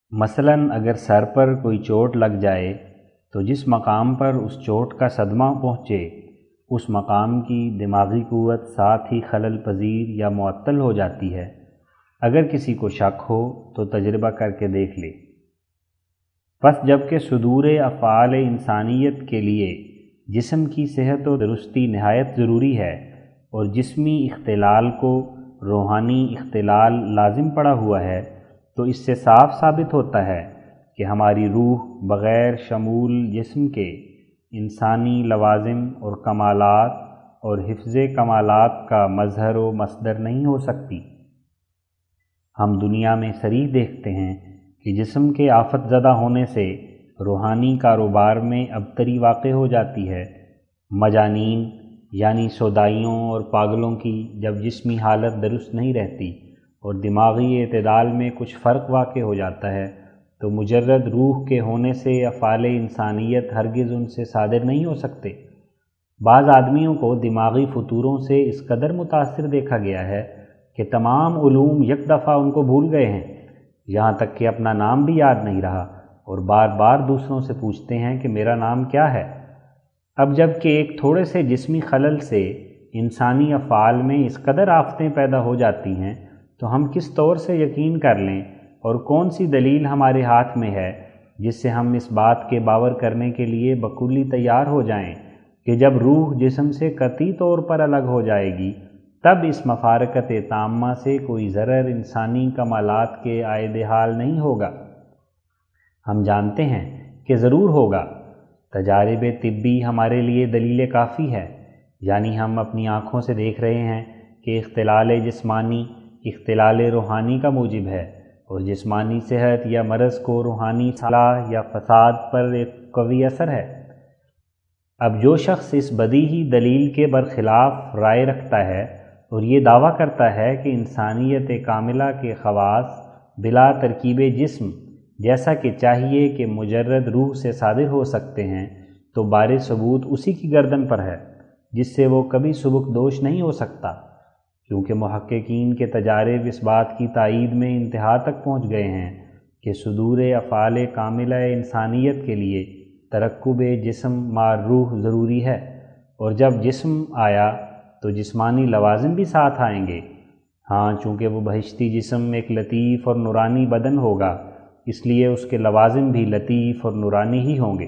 مثلاً اگر سر پر کوئی چوٹ لگ جائے تو جس مقام پر اس چوٹ کا صدمہ پہنچے اس مقام کی دماغی قوت ساتھ ہی خلل پذیر یا معطل ہو جاتی ہے۔ اگر کسی کو شک ہو تو تجربہ کر کے دیکھ لے۔ پس جبکہ صدور افعال انسانیت کے لیے جسم کی صحت و درستی نہایت ضروری ہے اور جسمی اختلال کو روحانی اختلال لازم پڑا ہوا ہے، تو اس سے صاف ثابت ہوتا ہے کہ ہماری روح بغیر شمول جسم کے انسانی لوازم اور کمالات اور حفظ کمالات کا مظہر و مصدر نہیں ہو سکتی۔ ہم دنیا میں صریح دیکھتے ہیں کہ جسم کے آفت زدہ ہونے سے روحانی کاروبار میں ابتری واقع ہو جاتی ہے۔ مجانین یعنی سودائیوں اور پاگلوں کی جب جسمی حالت درست نہیں رہتی اور دماغی اعتدال میں کچھ فرق واقع ہو جاتا ہے تو مجرد روح کے ہونے سے افعال انسانیت ہرگز ان سے صادر نہیں ہو سکتے۔ بعض آدمیوں کو دماغی فتوروں سے اس قدر متاثر دیکھا گیا ہے کہ تمام علوم یک دفعہ ان کو بھول گئے ہیں، یہاں تک کہ اپنا نام بھی یاد نہیں رہا، اور بار بار دوسروں سے پوچھتے ہیں کہ میرا نام کیا ہے۔ اب جب کہ ایک تھوڑے سے جسمی خلل سے انسانی افعال میں اس قدر آفتیں پیدا ہو جاتی ہیں تو ہم کس طور سے یقین کر لیں اور کون سی دلیل ہمارے ہاتھ میں ہے جس سے ہم اس بات کے باور کرنے کے لیے بکلی تیار ہو جائیں کہ جب روح جسم سے قطعی طور پر الگ ہو جائے گی تب اس مفارقت تامہ سے کوئی ضرر انسانی کمالات کے عائد حال نہیں ہوگا؟ ہم جانتے ہیں کہ ضرور ہوگا۔ تجارب طبی ہمارے لیے دلیل کافی ہے، یعنی ہم اپنی آنکھوں سے دیکھ رہے ہیں کہ اختلال جسمانی اختلال روحانی کا موجب ہے، اور جسمانی صحت یا مرض کو روحانی صلاح یا فساد پر ایک قوی اثر ہے۔ اب جو شخص اس بدیہی دلیل کے برخلاف رائے رکھتا ہے اور یہ دعویٰ کرتا ہے کہ انسانیت کاملہ کے خواص بلا ترکیب جسم جیسا کہ چاہیے کہ مجرد روح سے صادر ہو سکتے ہیں، تو بار ثبوت اسی کی گردن پر ہے جس سے وہ کبھی سبک دوش نہیں ہو سکتا، کیونکہ محققین کے تجارب اس بات کی تائید میں انتہا تک پہنچ گئے ہیں کہ صدور افعال کاملہ انسانیت کے لیے ترکب جسم مع روح ضروری ہے، اور جب جسم آیا تو جسمانی لوازم بھی ساتھ آئیں گے۔ ہاں، چونکہ وہ بہشتی جسم ایک لطیف اور نورانی بدن ہوگا، اس لیے اس کے لوازم بھی لطیف اور نورانی ہی ہوں گے۔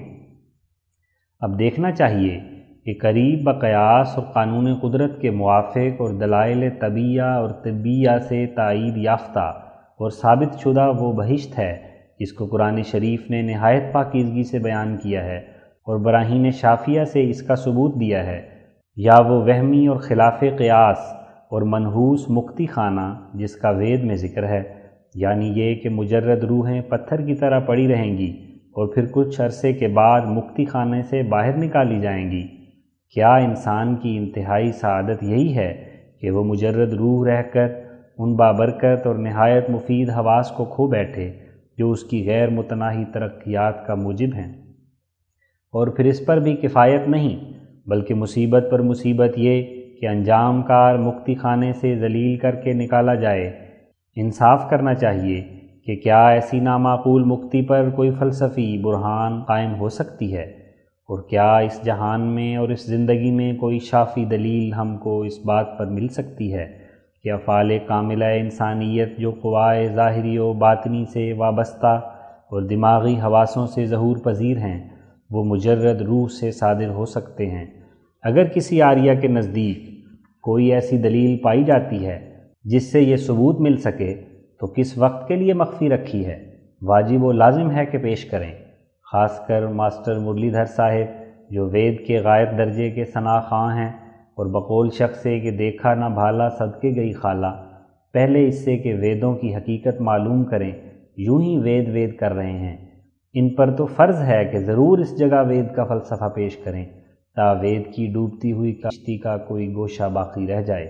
اب دیکھنا چاہیے کہ قریب بقیاس اور قانون قدرت کے موافق اور دلائل طبیعہ اور طبیہ سے تائید یافتہ اور ثابت شدہ وہ بہشت ہے جس کو قرآن شریف نے نہایت پاکیزگی سے بیان کیا ہے اور براہین شافیہ سے اس کا ثبوت دیا ہے، یا وہ وہمی اور خلاف قیاس اور منحوس مکتی خانہ جس کا وید میں ذکر ہے، یعنی یہ کہ مجرد روحیں پتھر کی طرح پڑی رہیں گی اور پھر کچھ عرصے کے بعد مکتی خانے سے باہر نکالی جائیں گی۔ کیا انسان کی انتہائی سعادت یہی ہے کہ وہ مجرد روح رہ کر ان بابرکت اور نہایت مفید حواس کو کھو بیٹھے جو اس کی غیر متناہی ترقیات کا موجب ہیں؟ اور پھر اس پر بھی کفایت نہیں بلکہ مصیبت پر مصیبت یہ کہ انجام کار مکتی خانے سے ذلیل کر کے نکالا جائے۔ انصاف کرنا چاہیے کہ کیا ایسی نامعقول مکتی پر کوئی فلسفی برہان قائم ہو سکتی ہے، اور کیا اس جہان میں اور اس زندگی میں کوئی شافی دلیل ہم کو اس بات پر مل سکتی ہے کہ افعال کاملہ انسانیت جو قوائے ظاہری و باطنی سے وابستہ اور دماغی حواسوں سے ظہور پذیر ہیں وہ مجرد روح سے صادر ہو سکتے ہیں؟ اگر کسی عاریہ کے نزدیک کوئی ایسی دلیل پائی جاتی ہے جس سے یہ ثبوت مل سکے تو کس وقت کے لیے مخفی رکھی ہے؟ واجب و لازم ہے کہ پیش کریں، خاص کر ماسٹر مرلی دھر صاحب جو وید کے غائب درجے کے ثنا خواں ہیں اور بقول شخص سے کہ دیکھا نہ بھالا صدقے گئی خالہ، پہلے اس سے کہ ویدوں کی حقیقت معلوم کریں یوں ہی وید وید کر رہے ہیں۔ ان پر تو فرض ہے کہ ضرور اس جگہ وید کا فلسفہ پیش کریں تا وید کی ڈوبتی ہوئی کشتی کا کوئی گوشہ باقی رہ جائے۔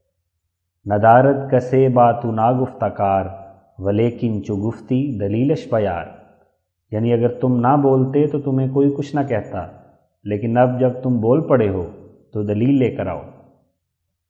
ندارت کسے باتو نا گفتکار ولیکن چو گفتی دلیلش بیار، یعنی اگر تم نہ بولتے تو تمہیں کوئی کچھ نہ کہتا، لیکن اب جب تم بول پڑے ہو تو دلیل لے کر آؤ۔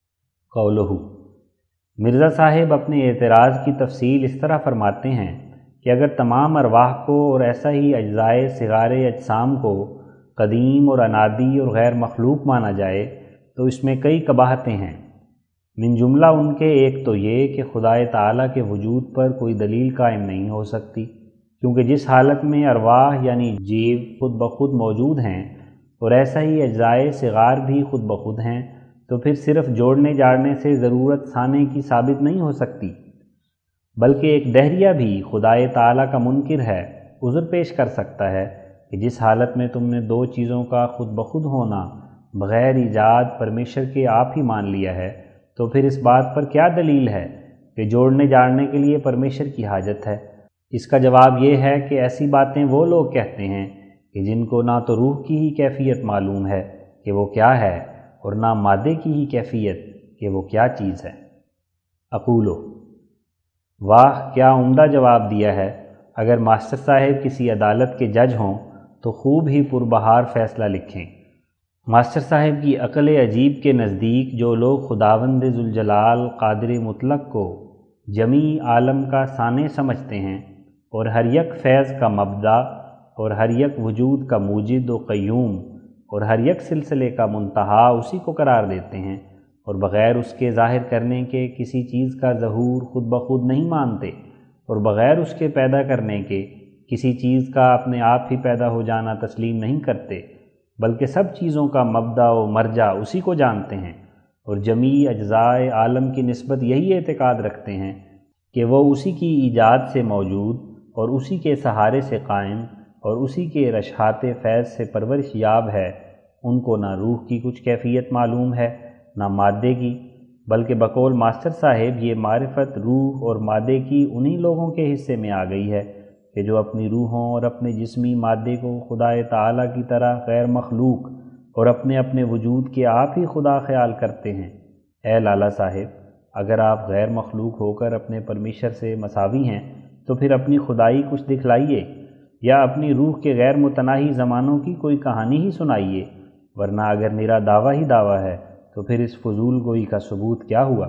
قولہ، مرزا صاحب اپنے اعتراض کی تفصیل اس طرح فرماتے ہیں کہ اگر تمام ارواح کو اور ایسا ہی اجزائے صغار اجسام کو قدیم اور انادی اور غیر مخلوق مانا جائے تو اس میں کئی قباحتیں ہیں۔ من جملہ ان کے ایک تو یہ کہ خدائے تعالیٰ کے وجود پر کوئی دلیل قائم نہیں ہو سکتی، کیونکہ جس حالت میں ارواح یعنی جیو خود بخود موجود ہیں اور ایسا ہی اجزائے صغار بھی خود بخود ہیں، تو پھر صرف جوڑنے جاڑنے سے ضرورت سانے کی ثابت نہیں ہو سکتی، بلکہ ایک دہریہ بھی خدائے تعالیٰ کا منکر ہے عذر پیش کر سکتا ہے کہ جس حالت میں تم نے دو چیزوں کا خود بخود ہونا بغیر ایجاد پرمیشر کے آپ ہی مان لیا ہے، تو پھر اس بات پر کیا دلیل ہے کہ جوڑنے جاڑنے کے لیے پرمیشر کی حاجت ہے؟ اس کا جواب یہ ہے کہ ایسی باتیں وہ لوگ کہتے ہیں کہ جن کو نہ تو روح کی ہی کیفیت معلوم ہے کہ وہ کیا ہے اور نہ مادے کی ہی کیفیت کہ وہ کیا چیز ہے۔ اقولو، واہ کیا عمدہ جواب دیا ہے! اگر ماسٹر صاحب کسی عدالت کے جج ہوں تو خوب ہی پربہار فیصلہ لکھیں۔ ماسٹر صاحب کی عقل عجیب کے نزدیک جو لوگ خداوند ذوالجلال قادر مطلق کو جمیع عالم کا ثانی سمجھتے ہیں اور ہر یک فیض کا مبدا اور ہر یک وجود کا موجد و قیوم اور ہر یک سلسلے کا منتہا اسی کو قرار دیتے ہیں اور بغیر اس کے ظاہر کرنے کے کسی چیز کا ظہور خود بخود نہیں مانتے اور بغیر اس کے پیدا کرنے کے کسی چیز کا اپنے آپ ہی پیدا ہو جانا تسلیم نہیں کرتے، بلکہ سب چیزوں کا مبدا و مرجع اسی کو جانتے ہیں اور جمیع اجزائے عالم کی نسبت یہی اعتقاد رکھتے ہیں کہ وہ اسی کی ایجاد سے موجود اور اسی کے سہارے سے قائم اور اسی کے رشحات فیض سے پرورش یاب ہے۔ ان کو نہ روح کی کچھ کیفیت معلوم ہے نہ مادے کی، بلکہ بقول ماسٹر صاحب یہ معرفت روح اور مادے کی انہی لوگوں کے حصے میں آ گئی ہے کہ جو اپنی روحوں اور اپنے جسمی مادے کو خدائے تعالیٰ کی طرح غیر مخلوق اور اپنے اپنے وجود کے آپ ہی خدا خیال کرتے ہیں۔ اے لالا صاحب، اگر آپ غیر مخلوق ہو کر اپنے پرمیشر سے مساوی ہیں تو پھر اپنی خدائی کچھ دکھلائیے یا اپنی روح کے غیر متناہی زمانوں کی کوئی کہانی ہی سنائیے، ورنہ اگر میرا دعویٰ ہی دعویٰ ہے تو پھر اس فضول گوئی کا ثبوت کیا ہوا؟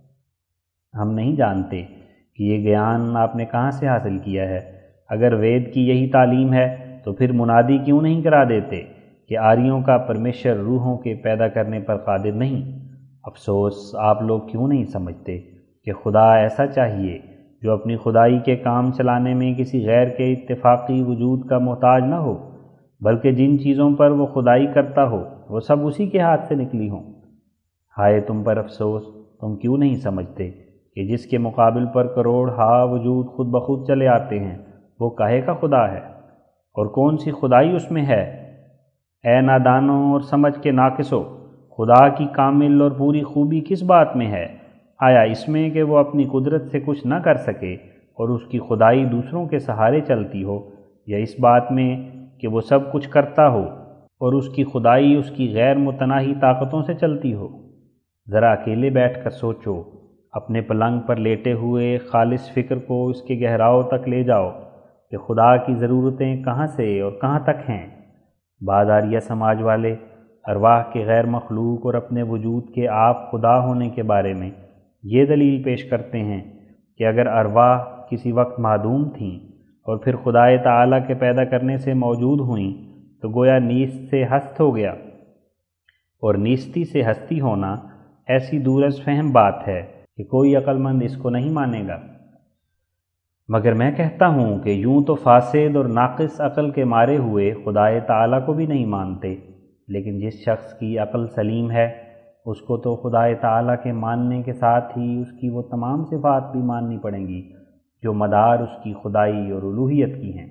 ہم نہیں جانتے کہ یہ گیان آپ نے کہاں سے حاصل کیا ہے۔ اگر وید کی یہی تعلیم ہے تو پھر منادی کیوں نہیں کرا دیتے کہ آریوں کا پرمیشر روحوں کے پیدا کرنے پر قادر نہیں؟ افسوس آپ لوگ کیوں نہیں سمجھتے کہ خدا ایسا چاہیے جو اپنی خدائی کے کام چلانے میں کسی غیر کے اتفاقی وجود کا محتاج نہ ہو، بلکہ جن چیزوں پر وہ خدائی کرتا ہو وہ سب اسی کے ہاتھ سے نکلی ہوں۔ ہائے تم پر افسوس، تم کیوں نہیں سمجھتے کہ جس کے مقابل پر کروڑ ہا وجود خود بخود چلے آتے ہیں وہ کاہے کا خدا ہے، اور کون سی خدائی اس میں ہے؟ اے نادانوں اور سمجھ کے ناقصو، خدا کی کامل اور پوری خوبی کس بات میں ہے؟ آیا اس میں کہ وہ اپنی قدرت سے کچھ نہ کر سکے اور اس کی خدائی دوسروں کے سہارے چلتی ہو، یا اس بات میں کہ وہ سب کچھ کرتا ہو اور اس کی خدائی اس کی غیر متناہی طاقتوں سے چلتی ہو؟ ذرا اکیلے بیٹھ کر سوچو، اپنے پلنگ پر لیٹے ہوئے خالص فکر کو اس کے گہراؤں تک لے جاؤ کہ خدا کی ضرورتیں کہاں سے اور کہاں تک ہیں۔ بعض آریہ سماج والے ارواح کے غیر مخلوق اور اپنے وجود کے آپ خدا ہونے کے بارے میں یہ دلیل پیش کرتے ہیں کہ اگر ارواح کسی وقت معدوم تھیں اور پھر خدائے تعالیٰ کے پیدا کرنے سے موجود ہوئیں تو گویا نیست سے ہست ہو گیا، اور نیستی سے ہستی ہونا ایسی دور از فہم بات ہے کہ کوئی عقل مند اس کو نہیں مانے گا۔ مگر میں کہتا ہوں کہ یوں تو فاسد اور ناقص عقل کے مارے ہوئے خدائے تعالیٰ کو بھی نہیں مانتے، لیکن جس شخص کی عقل سلیم ہے اس کو تو خدائے تعالیٰ کے ماننے کے ساتھ ہی اس کی وہ تمام صفات بھی ماننی پڑیں گی جو مدار اس کی خدائی اور الوہیت کی ہیں۔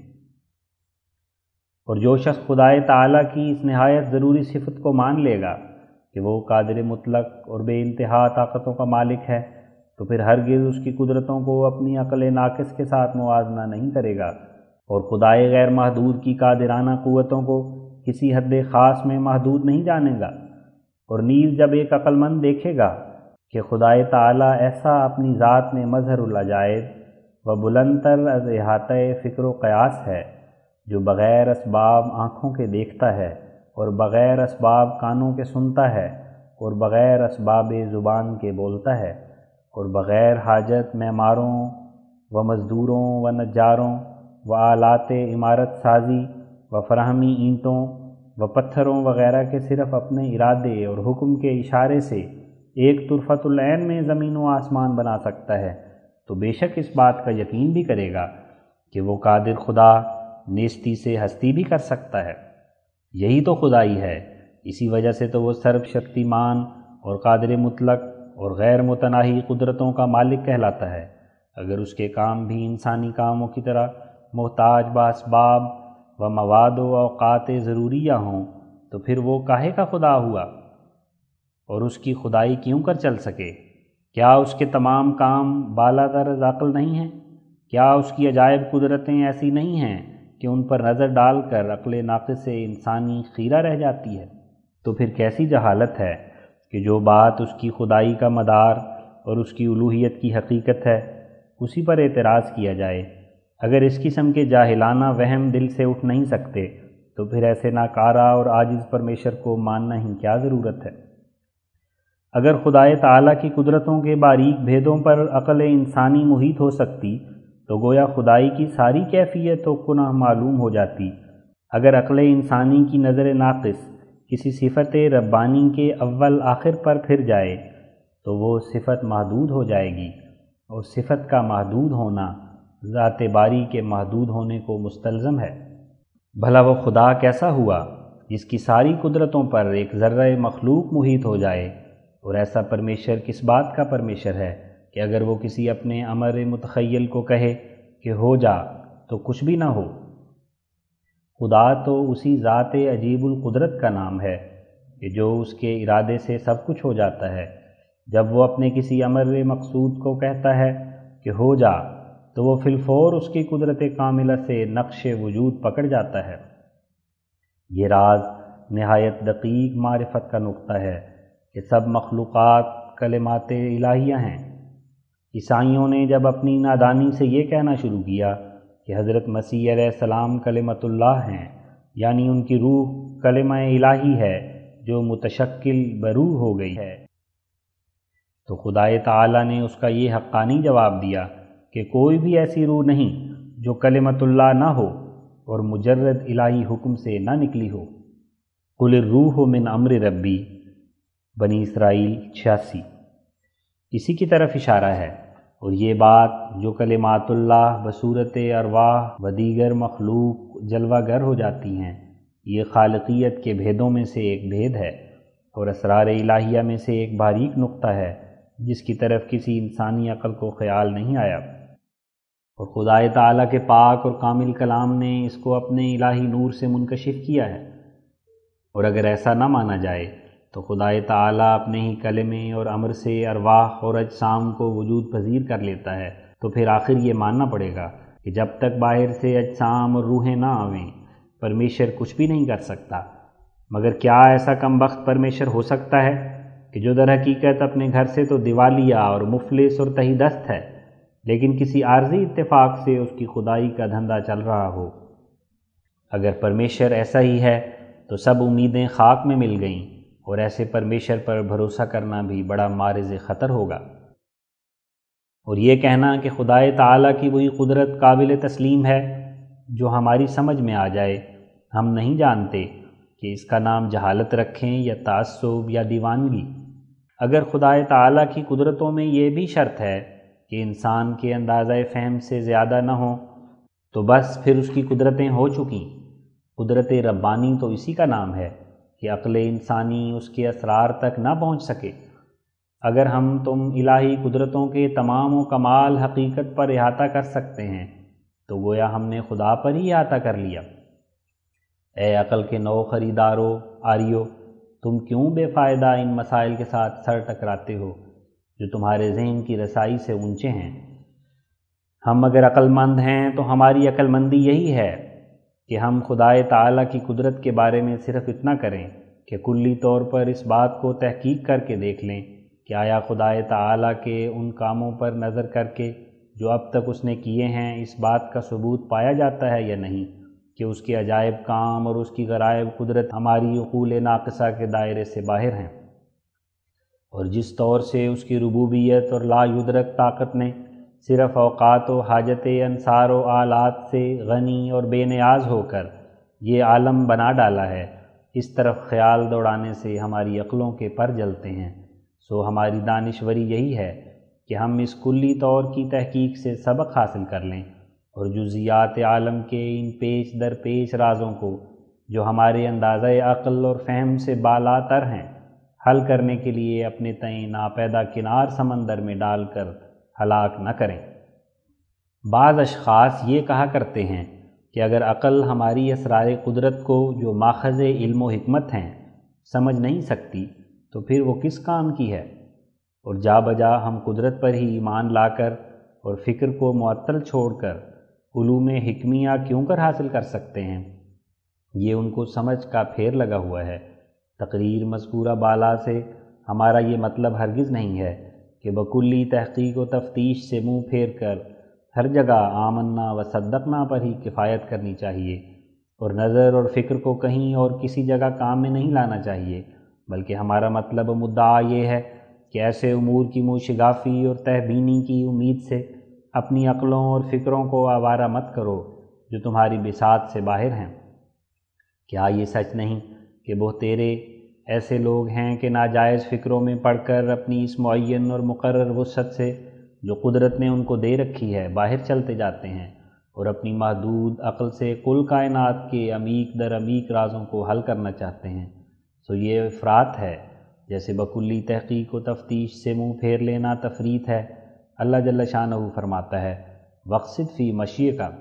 اور جو شخص خدائے تعالیٰ کی اس نہایت ضروری صفت کو مان لے گا کہ وہ قادر مطلق اور بے انتہا طاقتوں کا مالک ہے، تو پھر ہرگز اس کی قدرتوں کو اپنی عقل ناقص کے ساتھ موازنہ نہیں کرے گا، اور خدائے غیر محدود کی قادرانہ قوتوں کو کسی حد خاص میں محدود نہیں جانے گا۔ اور نیز جب ایک عقل مند دیکھے گا کہ خدائے تعالیٰ ایسا اپنی ذات میں مظہر العجائب و بلند تر از احاطہ فکر و قیاس ہے، جو بغیر اسباب آنکھوں کے دیکھتا ہے اور بغیر اسباب کانوں کے سنتا ہے اور بغیر اسباب زبان کے بولتا ہے اور بغیر حاجت معماروں و مزدوروں و نجاروں و آلات عمارت سازی و فراہمی اینٹوں و پتھروں وغیرہ کے صرف اپنے ارادے اور حکم کے اشارے سے ایک طرفۃ العین میں زمین و آسمان بنا سکتا ہے، تو بے شک اس بات کا یقین بھی کرے گا کہ وہ قادر خدا نیستی سے ہستی بھی کر سکتا ہے۔ یہی تو خدائی ہے، اسی وجہ سے تو وہ سرب شکتیمان اور قادر مطلق اور غیر متناہی قدرتوں کا مالک کہلاتا ہے۔ اگر اس کے کام بھی انسانی کاموں کی طرح محتاج باسباب و مواد و اوقات ضروریہ ہوں تو پھر وہ کاہے کا خدا ہوا، اور اس کی خدائی کیوں کر چل سکے؟ کیا اس کے تمام کام بالاتر از عقل نہیں ہیں؟ کیا اس کی عجائب قدرتیں ایسی نہیں ہیں کہ ان پر نظر ڈال کر عقل ناقص سے انسانی خیرہ رہ جاتی ہے؟ تو پھر کیسی جہالت ہے کہ جو بات اس کی خدائی کا مدار اور اس کی الوہیت کی حقیقت ہے اسی پر اعتراض کیا جائے۔ اگر اس قسم کے جاہلانہ وہم دل سے اٹھ نہیں سکتے تو پھر ایسے ناکارہ اور عاجز پرمیشر کو ماننا ہی کیا ضرورت ہے؟ اگر خدائے تعالیٰ کی قدرتوں کے باریک بھیدوں پر عقل انسانی محیط ہو سکتی تو گویا خدائی کی ساری کیفیت و کنہ معلوم ہو جاتی۔ اگر عقل انسانی کی نظر ناقص کسی صفت ربانی کے اول آخر پر پھر جائے تو وہ صفت محدود ہو جائے گی، اور صفت کا محدود ہونا ذات باری کے محدود ہونے کو مستلزم ہے۔ بھلا وہ خدا کیسا ہوا جس کی ساری قدرتوں پر ایک ذرہ مخلوق محیط ہو جائے؟ اور ایسا پرمیشر کس بات کا پرمیشر ہے کہ اگر وہ کسی اپنے امر متخیل کو کہے کہ ہو جا تو کچھ بھی نہ ہو؟ خدا تو اسی ذات عجیب القدرت کا نام ہے کہ جو اس کے ارادے سے سب کچھ ہو جاتا ہے۔ جب وہ اپنے کسی امر مقصود کو کہتا ہے کہ ہو جا تو وہ فی الفور اس کی قدرت کاملہ سے نقش وجود پکڑ جاتا ہے۔ یہ راز نہایت دقیق معرفت کا نقطہ ہے کہ سب مخلوقات کلمات الہیہ ہیں۔ عیسائیوں نے جب اپنی نادانی سے یہ کہنا شروع کیا کہ حضرت مسیح علیہ السلام کلمۃ اللہ ہیں، یعنی ان کی روح کلمہ الہی ہے جو متشکل بروح ہو گئی ہے، تو خدائے تعالیٰ نے اس کا یہ حقانی جواب دیا کہ کوئی بھی ایسی روح نہیں جو کلمۃ اللہ نہ ہو اور مجرد الہی حکم سے نہ نکلی ہو۔ قل الروح من امر ربی، بنی اسرائیل 86۔ اسی کی طرف اشارہ ہے، اور یہ بات جو کلمات اللہ بصورت ارواح و دیگر مخلوق جلوہ گر ہو جاتی ہیں، یہ خالقیت کے بھیدوں میں سے ایک بھید ہے اور اسرار الہیہ میں سے ایک باریک نقطہ ہے جس کی طرف کسی انسانی عقل کو خیال نہیں آیا، اور خدائے تعالیٰ کے پاک اور کامل کلام نے اس کو اپنے الہی نور سے منکشف کیا ہے۔ اور اگر ایسا نہ مانا جائے تو خدائے تعالیٰ اپنے ہی کلمے اور امر سے ارواح اور اجسام کو وجود پذیر کر لیتا ہے، تو پھر آخر یہ ماننا پڑے گا کہ جب تک باہر سے اجسام اور روحیں نہ آویں پرمیشر کچھ بھی نہیں کر سکتا۔ مگر کیا ایسا کم بخت پرمیشر ہو سکتا ہے کہ جو در حقیقت اپنے گھر سے تو دیوالیہ اور مفلس اور تہی دست ہے، لیکن کسی عارضی اتفاق سے اس کی خدائی کا دھندا چل رہا ہو؟ اگر پرمیشر ایسا ہی ہے تو سب امیدیں خاک میں مل گئیں، اور ایسے پرمیشر پر بھروسہ کرنا بھی بڑا معرض خطر ہوگا۔ اور یہ کہنا کہ خدائے تعالیٰ کی وہی قدرت قابل تسلیم ہے جو ہماری سمجھ میں آ جائے، ہم نہیں جانتے کہ اس کا نام جہالت رکھیں یا تعصب یا دیوانگی۔ اگر خدائے تعالیٰ کی قدرتوں میں یہ بھی شرط ہے کہ انسان کے اندازہ فہم سے زیادہ نہ ہوں تو بس پھر اس کی قدرتیں ہو چکیں۔ قدرت ربانی تو اسی کا نام ہے کہ عقل انسانی اس کے اسرار تک نہ پہنچ سکے۔ اگر ہم تم الہی قدرتوں کے تمام و کمال حقیقت پر احاطہ کر سکتے ہیں تو گویا ہم نے خدا پر ہی احاطہ کر لیا۔ اے عقل کے نو خریدارو آریو، تم کیوں بے فائدہ ان مسائل کے ساتھ سر ٹکراتے ہو جو تمہارے ذہن کی رسائی سے اونچے ہیں؟ ہم اگر عقل مند ہیں تو ہماری عقل مندی یہی ہے کہ ہم خدائے تعالیٰ کی قدرت کے بارے میں صرف اتنا کریں کہ کلی طور پر اس بات کو تحقیق کر کے دیکھ لیں کہ آیا خدائے تعالیٰ کے ان کاموں پر نظر کر کے جو اب تک اس نے کیے ہیں اس بات کا ثبوت پایا جاتا ہے یا نہیں کہ اس کے عجائب کام اور اس کی غرائب قدرت ہماری عقول ناقصہ کے دائرے سے باہر ہیں، اور جس طور سے اس کی ربوبیت اور لا یدرک طاقت نے صرف اوقات و حاجت انصار و آلات سے غنی اور بے نیاز ہو کر یہ عالم بنا ڈالا ہے، اس طرف خیال دوڑانے سے ہماری عقلوں کے پر جلتے ہیں۔ سو ہماری دانشوری یہی ہے کہ ہم اس کلی طور کی تحقیق سے سبق حاصل کر لیں اور جزیات عالم کے ان پیچ در پیچ رازوں کو جو ہمارے اندازہ عقل اور فہم سے بالا تر ہیں حل کرنے کے لیے اپنے تئیں ناپیدا کنار سمندر میں ڈال کر ہلاک نہ کریں۔ بعض اشخاص یہ کہا کرتے ہیں کہ اگر عقل ہماری اسرار قدرت کو جو ماخذ علم و حکمت ہیں سمجھ نہیں سکتی تو پھر وہ کس کام کی ہے، اور جا بجا ہم قدرت پر ہی ایمان لا کر اور فکر کو معطل چھوڑ کر علوم حکمیہ کیوں کر حاصل کر سکتے ہیں؟ یہ ان کو سمجھ کا پھیر لگا ہوا ہے۔ تقریر مذکورہ بالا سے ہمارا یہ مطلب ہرگز نہیں ہے کہ بکلی تحقیق و تفتیش سے منہ پھیر کر ہر جگہ آمنا و صدقنا پر ہی کفایت کرنی چاہیے اور نظر اور فکر کو کہیں اور کسی جگہ کام میں نہیں لانا چاہیے، بلکہ ہمارا مطلب و مدعا یہ ہے کہ ایسے امور کی موشگافی اور تہبینی کی امید سے اپنی عقلوں اور فکروں کو آوارہ مت کرو جو تمہاری بساط سے باہر ہیں۔ کیا یہ سچ نہیں کہ بہت تیرے ایسے لوگ ہیں کہ ناجائز فکروں میں پڑھ کر اپنی اس معین اور مقرر وسعت سے جو قدرت نے ان کو دے رکھی ہے باہر چلتے جاتے ہیں اور اپنی محدود عقل سے کل کائنات کے عمیق در عمیق رازوں کو حل کرنا چاہتے ہیں؟ سو یہ افراط ہے، جیسے بکلی تحقیق و تفتیش سے منہ پھیر لینا تفریط ہے۔ اللہ جل شانہ فرماتا ہے وقصد فی مشی کا،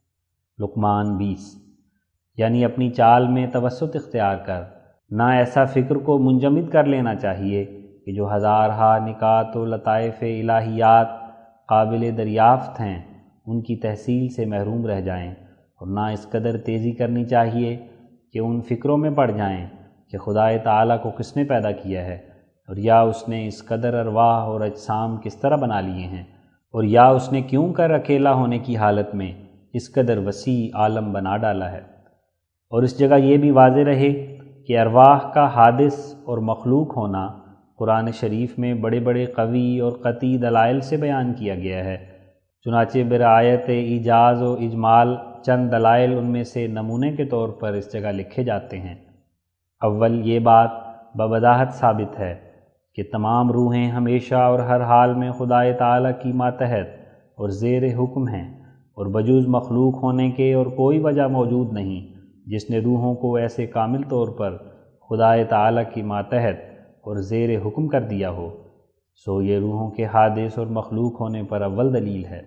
لقمان 20، یعنی اپنی چال میں توسط اختیار کر، نہ ایسا فکر کو منجمد کر لینا چاہیے کہ جو ہزارہا نکات و لطائف الہیات قابل دریافت ہیں ان کی تحصیل سے محروم رہ جائیں، اور نہ اس قدر تیزی کرنی چاہیے کہ ان فکروں میں پڑ جائیں کہ خدا تعالیٰ کو کس نے پیدا کیا ہے، اور یا اس نے اس قدر ارواح اور اجسام کس طرح بنا لیے ہیں، اور یا اس نے کیوں کر اکیلا ہونے کی حالت میں اس قدر وسیع عالم بنا ڈالا ہے۔ اور اس جگہ یہ بھی واضح رہے کہ ارواح کا حادث اور مخلوق ہونا قرآن شریف میں بڑے بڑے قوی اور قطعی دلائل سے بیان کیا گیا ہے، چنانچہ برعایت ایجاز و اجمال چند دلائل ان میں سے نمونے کے طور پر اس جگہ لکھے جاتے ہیں۔ اول یہ بات بوضاحت ثابت ہے کہ تمام روحیں ہمیشہ اور ہر حال میں خدا تعالیٰ کی ماتحت اور زیر حکم ہیں، اور بجوز مخلوق ہونے کے اور کوئی وجہ موجود نہیں جس نے روحوں کو ایسے کامل طور پر خدا تعالیٰ کی ماتحت اور زیر حکم کر دیا ہو۔ سو یہ روحوں کے حادث اور مخلوق ہونے پر اول دلیل ہے۔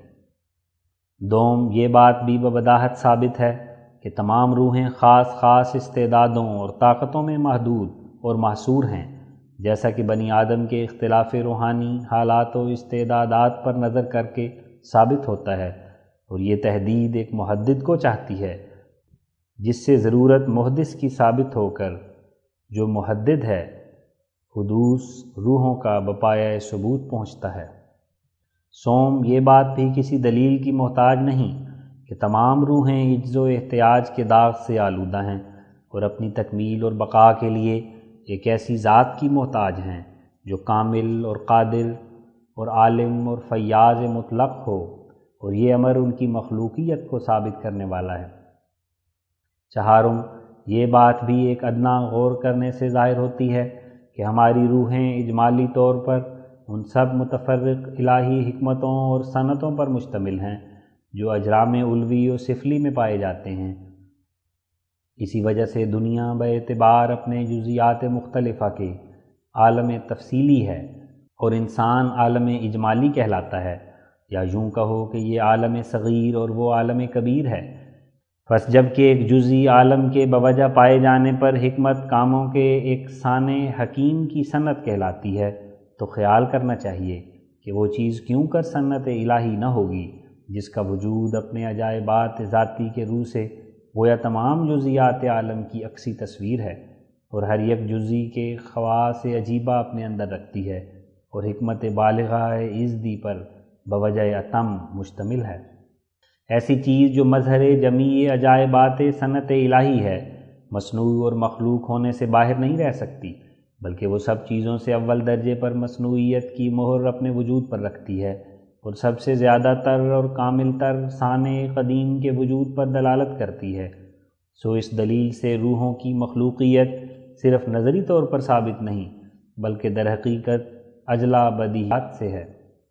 دوم یہ بات بھی بوضاحت ثابت ہے کہ تمام روحیں خاص خاص استعدادوں اور طاقتوں میں محدود اور محصور ہیں، جیسا کہ بنی آدم کے اختلاف روحانی حالات و استعدادات پر نظر کر کے ثابت ہوتا ہے، اور یہ تحدید ایک محدد کو چاہتی ہے جس سے ضرورت محدث کی ثابت ہو کر جو محدد ہے حدوث روحوں کا بپایہ ثبوت پہنچتا ہے۔ سوم یہ بات بھی کسی دلیل کی محتاج نہیں کہ تمام روحیں عجز و احتیاج کے داغ سے آلودہ ہیں اور اپنی تکمیل اور بقا کے لیے ایک ایسی ذات کی محتاج ہیں جو کامل اور قادر اور عالم اور فیاض مطلق ہو، اور یہ امر ان کی مخلوقیت کو ثابت کرنے والا ہے۔ چہارم یہ بات بھی ایک ادنا غور کرنے سے ظاہر ہوتی ہے کہ ہماری روحیں اجمالی طور پر ان سب متفرق الہی حکمتوں اور صنعتوں پر مشتمل ہیں جو اجرام علوی و سفلی میں پائے جاتے ہیں۔ اسی وجہ سے دنیا باعتبار اپنے جزیات مختلفہ کے عالم تفصیلی ہے اور انسان عالم اجمالی کہلاتا ہے، یا یوں کہو کہ یہ عالم صغیر اور وہ عالم کبیر ہے۔ پس جب کہ ایک جزئی عالم کے بوجہ پائے جانے پر حکمت کاموں کے ایک سانے حکیم کی صنعت کہلاتی ہے، تو خیال کرنا چاہیے کہ وہ چیز کیوں کر صنعت الہی نہ ہوگی جس کا وجود اپنے عجائبات ذاتی کے روح سے گویا تمام جزیات عالم کی عکسی تصویر ہے، اور ہر یک جزئی کے خواص عجیبہ اپنے اندر رکھتی ہے اور حکمت بالغہ ازدی پر بوجہ اتم مشتمل ہے۔ ایسی چیز جو مظہر جمیع عجائبات صنعت الہی ہے مصنوع اور مخلوق ہونے سے باہر نہیں رہ سکتی، بلکہ وہ سب چیزوں سے اول درجے پر مصنوعیت کی مہر اپنے وجود پر رکھتی ہے اور سب سے زیادہ تر اور کامل تر سانع قدیم کے وجود پر دلالت کرتی ہے۔ سو اس دلیل سے روحوں کی مخلوقیت صرف نظری طور پر ثابت نہیں بلکہ در حقیقت اجلا بدیہیات سے ہے۔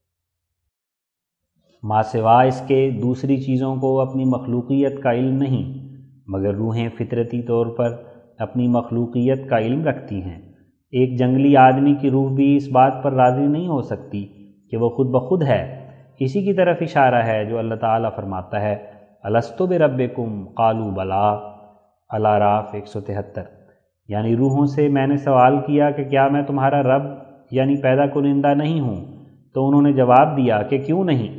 ما سوا اس کے دوسری چیزوں کو اپنی مخلوقیت کا علم نہیں، مگر روحیں فطرتی طور پر اپنی مخلوقیت کا علم رکھتی ہیں۔ ایک جنگلی آدمی کی روح بھی اس بات پر راضی نہیں ہو سکتی کہ وہ خود بخود ہے۔ اسی کی طرف اشارہ ہے جو اللہ تعالیٰ فرماتا ہے الست بربکم قالوا بلا، الاعراف 173۔ یعنی روحوں سے میں نے سوال کیا کہ کیا میں تمہارا رب یعنی پیدا کنندہ نہیں ہوں، تو انہوں نے جواب دیا کہ کیوں نہیں۔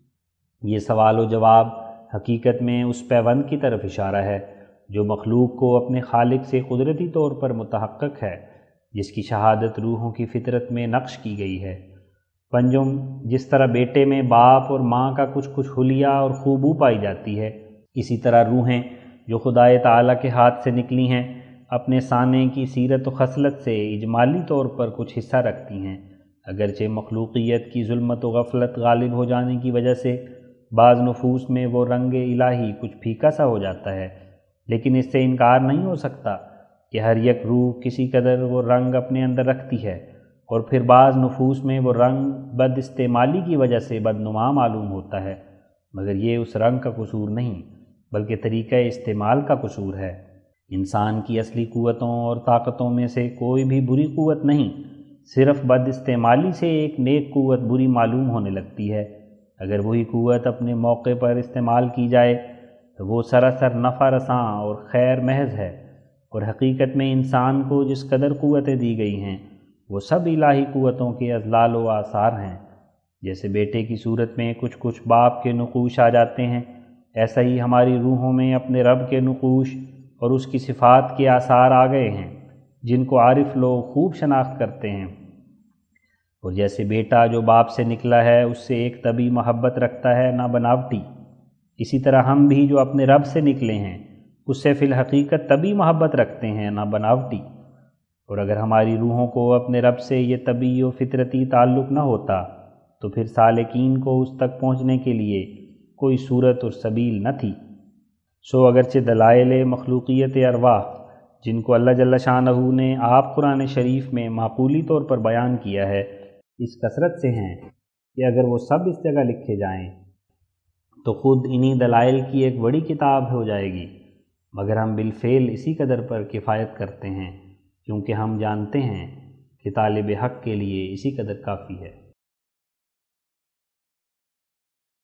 یہ سوال و جواب حقیقت میں اس پیوند کی طرف اشارہ ہے جو مخلوق کو اپنے خالق سے قدرتی طور پر متحقق ہے، جس کی شہادت روحوں کی فطرت میں نقش کی گئی ہے۔ پنجم، جس طرح بیٹے میں باپ اور ماں کا کچھ حلیہ اور خوبو پائی جاتی ہے، اسی طرح روحیں جو خدائے تعالیٰ کے ہاتھ سے نکلی ہیں اپنے سانے کی سیرت و خصلت سے اجمالی طور پر کچھ حصہ رکھتی ہیں، اگرچہ مخلوقیت کی ظلمت و غفلت غالب ہو جانے کی وجہ سے بعض نفوس میں وہ رنگ الہی کچھ پھیکا سا ہو جاتا ہے، لیکن اس سے انکار نہیں ہو سکتا کہ ہر یک روح کسی قدر وہ رنگ اپنے اندر رکھتی ہے، اور پھر بعض نفوس میں وہ رنگ بد استعمالی کی وجہ سے بدنما معلوم ہوتا ہے، مگر یہ اس رنگ کا قصور نہیں بلکہ طریقہ استعمال کا قصور ہے۔ انسان کی اصلی قوتوں اور طاقتوں میں سے کوئی بھی بری قوت نہیں، صرف بد استعمالی سے ایک نیک قوت بری معلوم ہونے لگتی ہے۔ اگر وہی قوت اپنے موقع پر استعمال کی جائے تو وہ سراسر نفع رساں اور خیر محض ہے، اور حقیقت میں انسان کو جس قدر قوتیں دی گئی ہیں وہ سب الہی قوتوں کے اضلال و آثار ہیں۔ جیسے بیٹے کی صورت میں کچھ باپ کے نقوش آ جاتے ہیں، ایسا ہی ہماری روحوں میں اپنے رب کے نقوش اور اس کی صفات کے آثار آ گئے ہیں جن کو عارف لوگ خوب شناخت کرتے ہیں۔ اور جیسے بیٹا جو باپ سے نکلا ہے اس سے ایک طبی محبت رکھتا ہے نہ بناوٹی، اسی طرح ہم بھی جو اپنے رب سے نکلے ہیں اس سے فی الحقیقت طبی محبت رکھتے ہیں نہ بناوٹی۔ اور اگر ہماری روحوں کو اپنے رب سے یہ طبی و فطرتی تعلق نہ ہوتا تو پھر سالکین کو اس تک پہنچنے کے لیے کوئی صورت اور سبیل نہ تھی۔ سو اگرچہ دلائل مخلوقیت ارواح جن کو اللہ جل شانہ نے آپ قرآن شریف میں معقولی طور پر بیان کیا ہے اس کثرت سے ہیں کہ اگر وہ سب اس جگہ لکھے جائیں تو خود انہی دلائل کی ایک بڑی کتاب ہو جائے گی، مگر ہم بالفعل اسی قدر پر کفایت کرتے ہیں کیونکہ ہم جانتے ہیں کہ طالب حق کے لیے اسی قدر کافی ہے۔